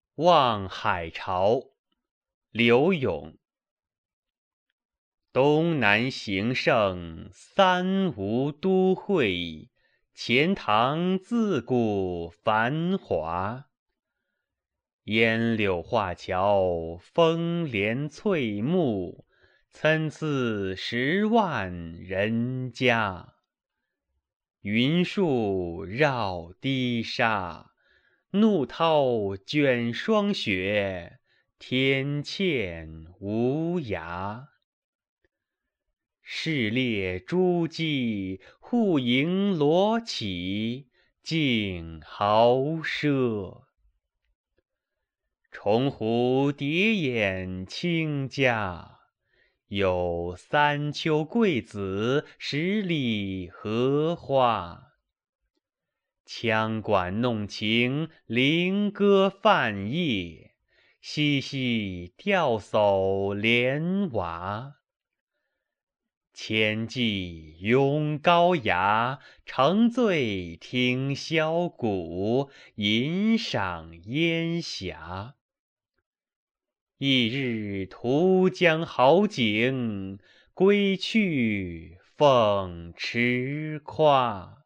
望海潮，刘永。东南形胜，三吴都会，钱塘自古繁华。烟柳画桥，风帘翠幕，参差10万人家。云树绕低沙，怒涛卷霜雪，天堑无涯。市猎诸姬，户迎罗绮，竞豪奢。重湖叠眼倾家，有三秋桂子，10里荷花。羌管弄晴，菱歌泛夜，嬉戏钓叟莲娃。千骑拥高牙，乘醉听箫鼓，吟赏烟霞。一日图江好景，归去凤池夸。